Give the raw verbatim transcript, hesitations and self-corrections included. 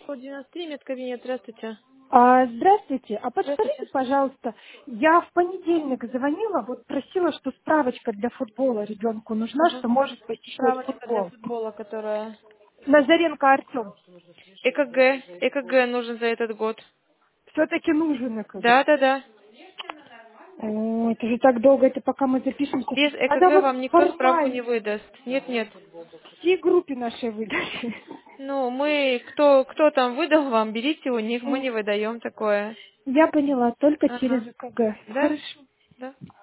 Код девяносто три, медкабинет, здравствуйте. А, здравствуйте. А подскажите, Здравствуйте. пожалуйста, я в понедельник звонила, вот просила, что справочка для футбола ребенку нужна, Ага. что может посещать Справочка для футбол. футбола, которая... Назаренко Артем. ЭКГ. ЭКГ нужен за этот год. Все-таки нужен ЭКГ. Да, да, да. О, это же так долго, это пока мы запишемся. Без Надо ЭКГ вот вам никто справку не формально выдаст. Нет, нет. всей группе нашей выдать. Ну, мы, кто, кто там выдал вам, берите у них, мы М, не выдаем такое. Я поняла, только через Ага. ЭКГ. Да? Хорошо. Да.